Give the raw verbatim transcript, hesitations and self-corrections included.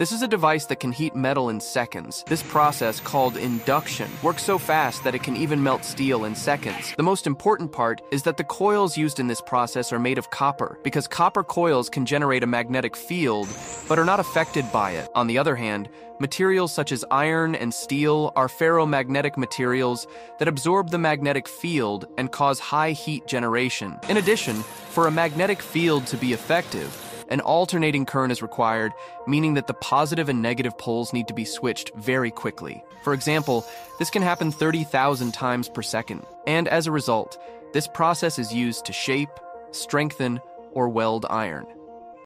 This is a device that can heat metal in seconds. This process, called induction, works so fast that it can even melt steel in seconds. The most important part is that the coils used in this process are made of copper, because copper coils can generate a magnetic field, but are not affected by it. On the other hand, materials such as iron and steel are ferromagnetic materials that absorb the magnetic field and cause high heat generation. In addition, for a magnetic field to be effective, an alternating current is required, meaning that the positive and negative poles need to be switched very quickly. For example, this can happen thirty thousand times per second, and as a result, this process is used to shape, strengthen, or weld iron.